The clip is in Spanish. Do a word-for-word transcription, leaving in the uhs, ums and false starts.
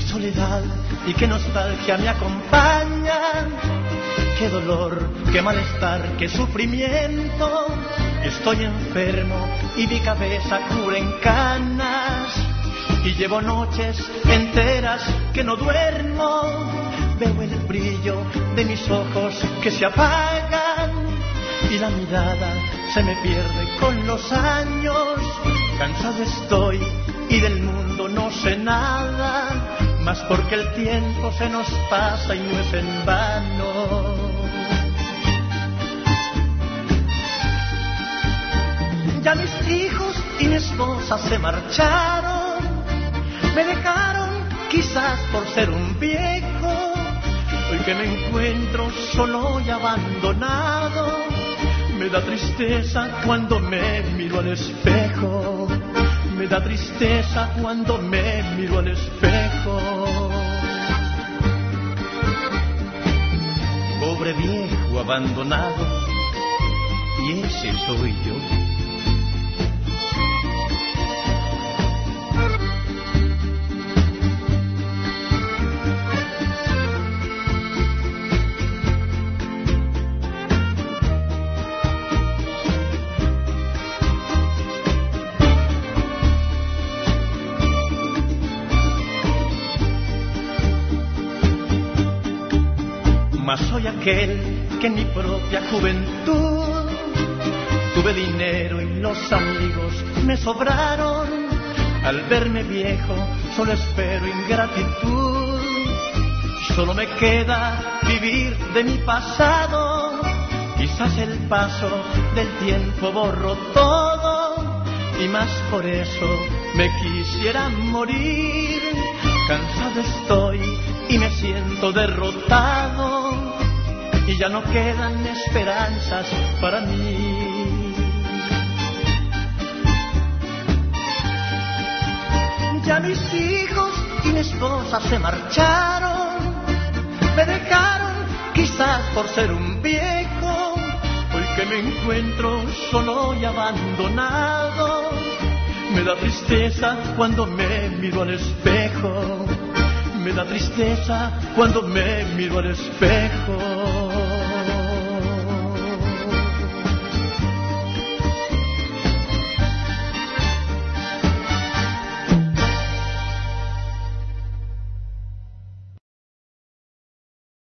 soledad y qué nostalgia me acompañan, qué dolor, qué malestar, qué sufrimiento. Estoy enfermo y mi cabeza cura en canas, y llevo noches enteras que no duermo. Veo el brillo de mis ojos que se apagan y la mirada se me pierde con los años. Cansado estoy y del mundo no sé nada, más porque el tiempo se nos pasa y no es en vano. Ya mis hijos y mi esposa se marcharon, me dejaron quizás por ser un viejo. Hoy que me encuentro solo y abandonado, me da tristeza cuando me miro al espejo. Me da tristeza cuando me miro al espejo. Pobre viejo abandonado, y ese soy yo. Mas soy aquel que en mi propia juventud tuve dinero y los amigos me sobraron. Al verme viejo solo espero ingratitud. Solo me queda vivir de mi pasado. Quizás el paso del tiempo borró todo, y más por eso me quisiera morir. Cansado estoy y me siento derrotado, y ya no quedan esperanzas para mí. Ya mis hijos y mi esposa se marcharon, me dejaron quizás por ser un viejo. Hoy que me encuentro solo y abandonado, me da tristeza cuando me miro al espejo. Me da tristeza cuando me miro al espejo.